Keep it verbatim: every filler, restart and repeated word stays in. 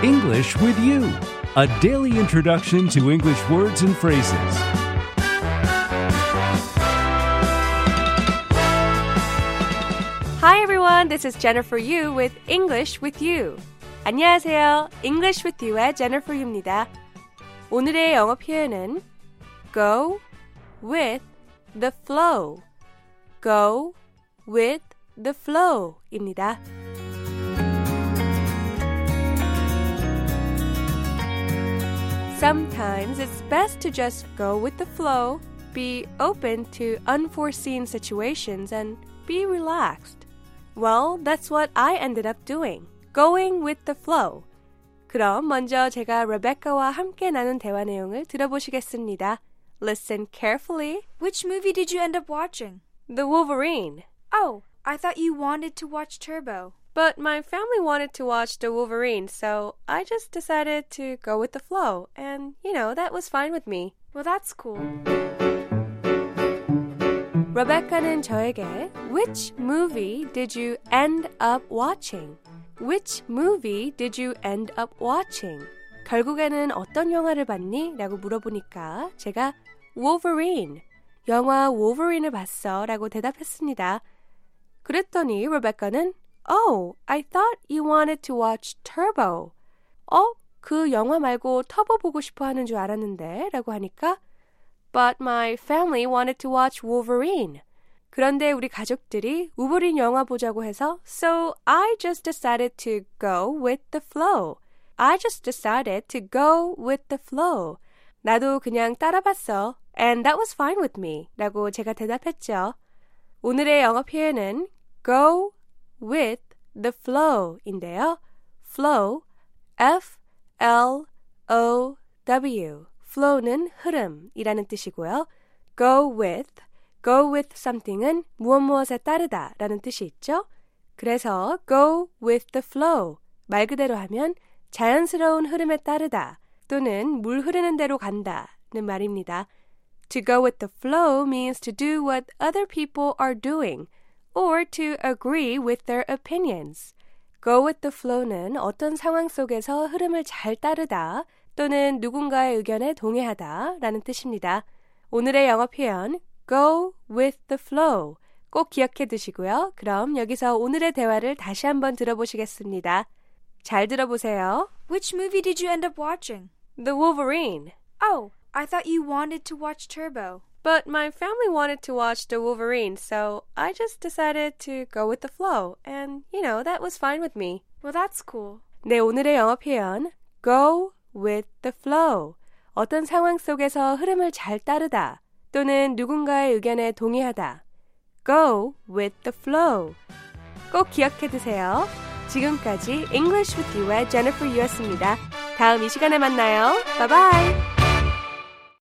English with You, a daily introduction to English words and phrases. Hi everyone, this is Jennifer Yu with English with You. 안녕하세요. English with You의 Jennifer Yu입니다. 오늘의 영어 표현은 go with the flow. go with the flow입니다. Sometimes it's best to just go with the flow, be open to unforeseen situations, and be relaxed. Well, that's what I ended up doing, going with the flow. 그럼 먼저 제가 레베카와 함께 나눈 대화 내용을 들어보시겠습니다. Listen carefully. Which movie did you end up watching? The Wolverine. Oh, I thought you wanted to watch Turbo. But my family wanted to watch The Wolverine, so I just decided to go with the flow. And, you know, that was fine with me. Well, that's cool. 레베카는 저에게 Which movie did you end up watching? Which movie did you end up watching? 결국에는 어떤 영화를 봤니? 라고 물어보니까 제가 Wolverine, 영화 Wolverine을 봤어 라고 대답했습니다. 그랬더니 레베카는 Oh, I thought you wanted to watch Turbo. 어? 그 영화 말고 터보 보고 싶어 하는 줄 알았는데 라고 하니까 But my family wanted to watch Wolverine. 그런데 우리 가족들이 우버린 영화 보자고 해서 So I just decided to go with the flow. I just decided to go with the flow. 나도 그냥 따라봤어. And that was fine with me. 라고 제가 대답했죠. 오늘의 영어 표현은 go with the flow인데요. flow, F L O W. flow는 흐름이라는 뜻이고요. go with, go with something은 무엇 무엇에 따르다 라는 뜻이 있죠. 그래서 go with the flow. 말 그대로 하면 자연스러운 흐름에 따르다 또는 물 흐르는 대로 간다는 말입니다. To go with the flow means to do what other people are doing or to agree with their opinions. Go with the flow는 어떤 상황 속에서 흐름을 잘 따르다 또는 누군가의 의견에 동의하다 라는 뜻입니다. 오늘의 영어 표현 go with the flow 꼭 기억해 두시고요. 그럼 여기서 오늘의 대화를 다시 한번 들어보시겠습니다. 잘 들어보세요. Which movie did you end up watching? The Wolverine. Oh, I thought you wanted to watch Turbo. But my family wanted to watch The Wolverine, so I just decided to go with the flow. And, you know, that was fine with me. Well, that's cool. 네, 오늘의 영어 표현 go with the flow. 어떤 상황 속에서 흐름을 잘 따르다 또는 누군가의 의견에 동의하다. Go with the flow. 꼭 기억해 두세요. 지금까지 English with You의 Jennifer Yu였습니다. 다음 이 시간에 만나요. Bye bye.